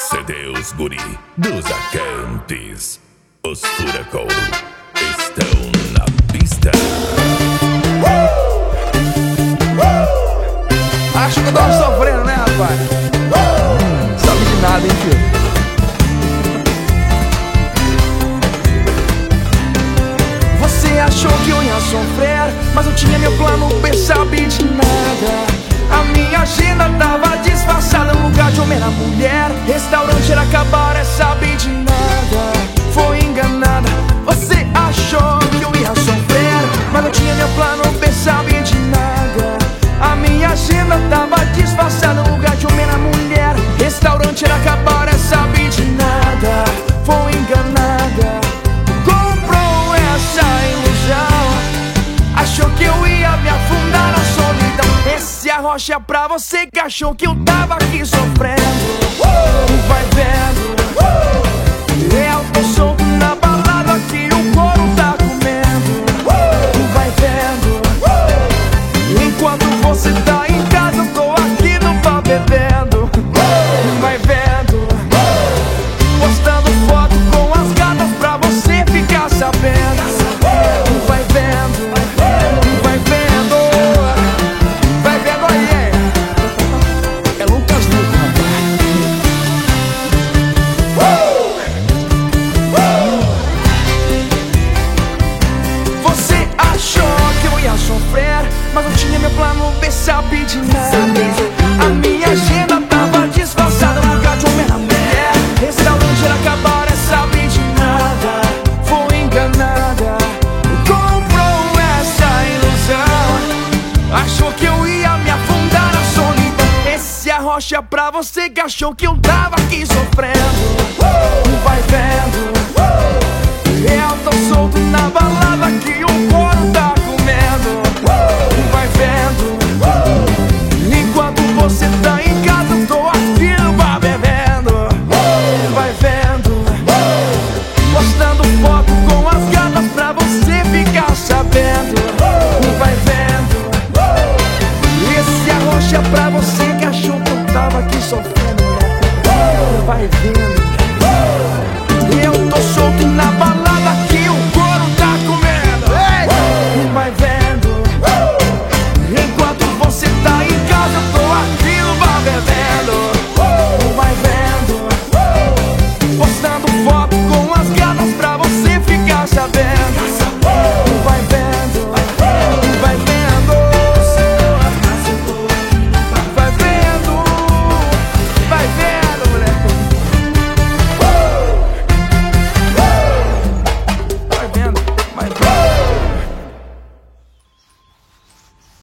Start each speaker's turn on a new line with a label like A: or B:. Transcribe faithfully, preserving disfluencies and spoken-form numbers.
A: Cadê os guri dos Acantes? Os furacouro estão na pista.
B: Acho que eu tava sofrendo, né, rapaz? Sabe de nada, hein, filho? Você achou que eu ia sofrer, mas eu tinha meu plano B, sabe de nada. A minha agenda tava disfarçada, no lugar de homem na mulher. Restaurante era acabar, é sabe de nada. Foi enganada. Você achou que eu ia sofrer, mas eu tinha meu plano B, sabe de nada. A minha agenda tava disfarçada, no lugar de homem na mulher. Restaurante era acabar, é sabe de nada. Foi enganada. Comprou essa ilusão, achou que eu ia me afundar na solidão. Esse arrocha é pra você que achou que eu tava aqui sofrendo. uh! Vai vendo, uh! eu tô solto na balada que o couro tá comendo. uh! Vai vendo, uh! enquanto você tá em casa eu tô aqui no bar bebendo. uh! Vai vendo, uh! postando foto com as gatas pra você ficar sabendo. uh! Vai vendo, vai vendo, vai vendo aí. É Lucas Luco, rapaz. uh! uh! Você achou que eu ia sofrer, mas não tinha meu plano B, sabe de nada. A minha agenda tava disfarçada, no lugar de homem na mulher. Restaurante era acabar, é sabe de nada. Foi enganada. Comprou essa ilusão, achou que eu ia me afundar na solidão. Esse arrocha é pra você que achou que eu tava aqui sofrendo. uh! Vai vendo, uh! eu tô solto na balada aqui.